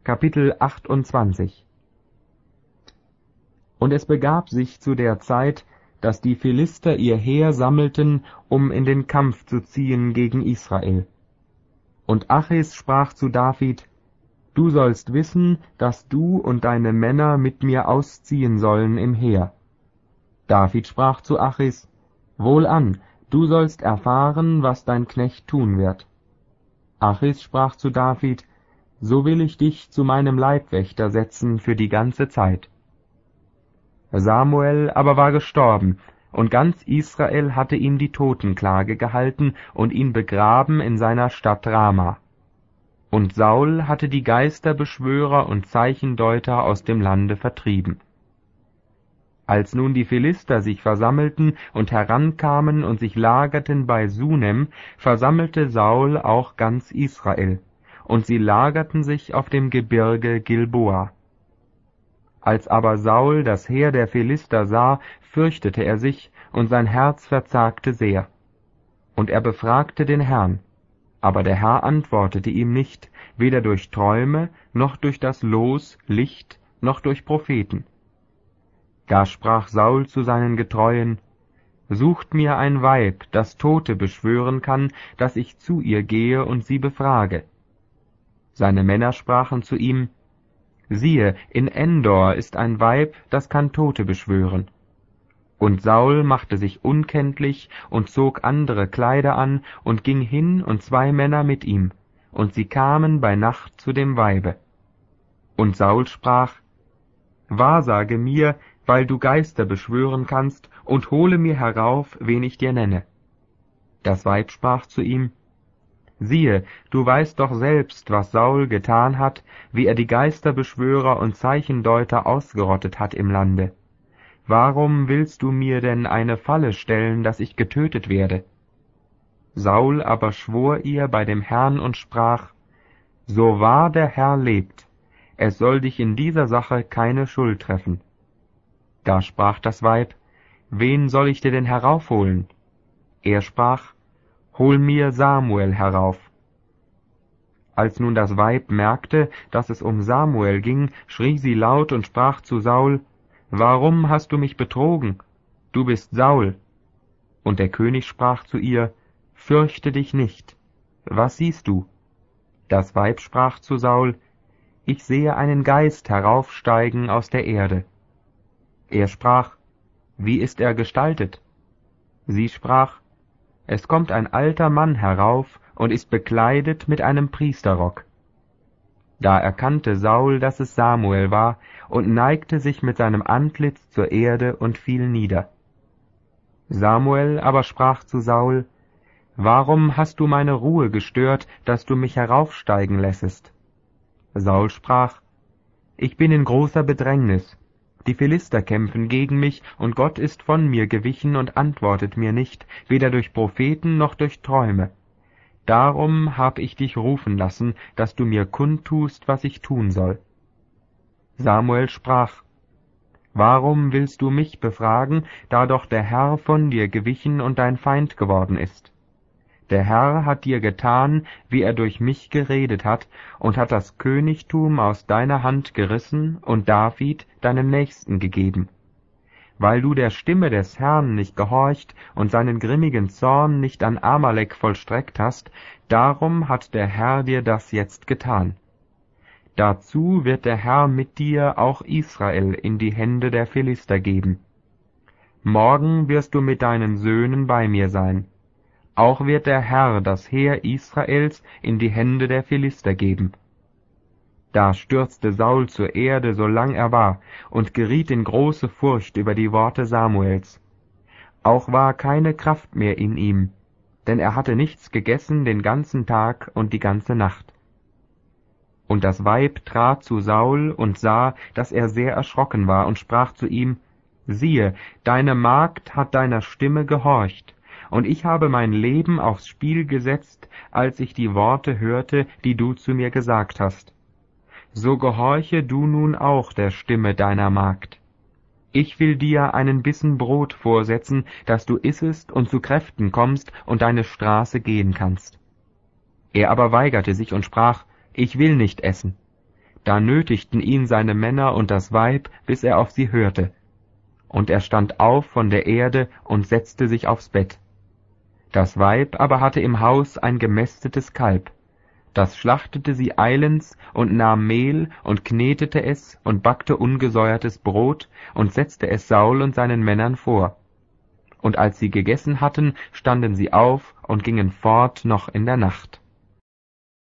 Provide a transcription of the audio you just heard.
Kapitel 28. Und es begab sich zu der Zeit, dass die Philister ihr Heer sammelten, um in den Kampf zu ziehen gegen Israel. Und Achis sprach zu David: Du sollst wissen, dass du und deine Männer mit mir ausziehen sollen im Heer. David sprach zu Achis: Wohlan, du sollst erfahren, was dein Knecht tun wird. Achis sprach zu David: So will ich dich zu meinem Leibwächter setzen für die ganze Zeit. Samuel aber war gestorben, und ganz Israel hatte ihm die Totenklage gehalten und ihn begraben in seiner Stadt Rama. Und Saul hatte die Geisterbeschwörer und Zeichendeuter aus dem Lande vertrieben. Als nun die Philister sich versammelten und herankamen und sich lagerten bei Sunem, versammelte Saul auch ganz Israel, und sie lagerten sich auf dem Gebirge Gilboa. Als aber Saul das Heer der Philister sah, fürchtete er sich, und sein Herz verzagte sehr. Und er befragte den Herrn, aber der Herr antwortete ihm nicht, weder durch Träume, noch durch das Los, Licht, noch durch Propheten. Da sprach Saul zu seinen Getreuen: Sucht mir ein Weib, das Tote beschwören kann, dass ich zu ihr gehe und sie befrage. Seine Männer sprachen zu ihm: Siehe, in Endor ist ein Weib, das kann Tote beschwören. Und Saul machte sich unkenntlich und zog andere Kleider an und ging hin und 2 Männer mit ihm, und sie kamen bei Nacht zu dem Weibe. Und Saul sprach: Wahrsage mir, weil du Geister beschwören kannst, und hole mir herauf, wen ich dir nenne. Das Weib sprach zu ihm: Siehe, du weißt doch selbst, was Saul getan hat, wie er die Geisterbeschwörer und Zeichendeuter ausgerottet hat im Lande. Warum willst du mir denn eine Falle stellen, dass ich getötet werde? Saul aber schwor ihr bei dem Herrn und sprach: So wahr der Herr lebt, es soll dich in dieser Sache keine Schuld treffen. Da sprach das Weib: Wen soll ich dir denn heraufholen? Er sprach: Hol mir Samuel herauf. Als nun das Weib merkte, dass es um Samuel ging, schrie sie laut und sprach zu Saul: Warum hast du mich betrogen? Du bist Saul. Und der König sprach zu ihr: Fürchte dich nicht. Was siehst du? Das Weib sprach zu Saul: Ich sehe einen Geist heraufsteigen aus der Erde. Er sprach: Wie ist er gestaltet? Sie sprach: Es kommt ein alter Mann herauf und ist bekleidet mit einem Priesterrock. Da erkannte Saul, dass es Samuel war, und neigte sich mit seinem Antlitz zur Erde und fiel nieder. Samuel aber sprach zu Saul: Warum hast du meine Ruhe gestört, dass du mich heraufsteigen lässest? Saul sprach: Ich bin in großer Bedrängnis. Die Philister kämpfen gegen mich, und Gott ist von mir gewichen und antwortet mir nicht, weder durch Propheten noch durch Träume. Darum hab ich dich rufen lassen, dass du mir kundtust, was ich tun soll. Samuel sprach: Warum willst du mich befragen, da doch der Herr von dir gewichen und dein Feind geworden ist? Der Herr hat dir getan, wie er durch mich geredet hat, und hat das Königtum aus deiner Hand gerissen und David, deinem Nächsten, gegeben. Weil du der Stimme des Herrn nicht gehorcht und seinen grimmigen Zorn nicht an Amalek vollstreckt hast, darum hat der Herr dir das jetzt getan. Dazu wird der Herr mit dir auch Israel in die Hände der Philister geben. Morgen wirst du mit deinen Söhnen bei mir sein. Auch wird der Herr das Heer Israels in die Hände der Philister geben. Da stürzte Saul zur Erde, solang er war, und geriet in große Furcht über die Worte Samuels. Auch war keine Kraft mehr in ihm, denn er hatte nichts gegessen den ganzen Tag und die ganze Nacht. Und das Weib trat zu Saul und sah, dass er sehr erschrocken war, und sprach zu ihm: Siehe, deine Magd hat deiner Stimme gehorcht, und ich habe mein Leben aufs Spiel gesetzt, als ich die Worte hörte, die du zu mir gesagt hast. So gehorche du nun auch der Stimme deiner Magd. Ich will dir einen Bissen Brot vorsetzen, dass du issest und zu Kräften kommst und deine Straße gehen kannst. Er aber weigerte sich und sprach: Ich will nicht essen. Da nötigten ihn seine Männer und das Weib, bis er auf sie hörte. Und er stand auf von der Erde und setzte sich aufs Bett. Das Weib aber hatte im Haus ein gemästetes Kalb. Das schlachtete sie eilends und nahm Mehl und knetete es und backte ungesäuertes Brot und setzte es Saul und seinen Männern vor. Und als sie gegessen hatten, standen sie auf und gingen fort noch in der Nacht.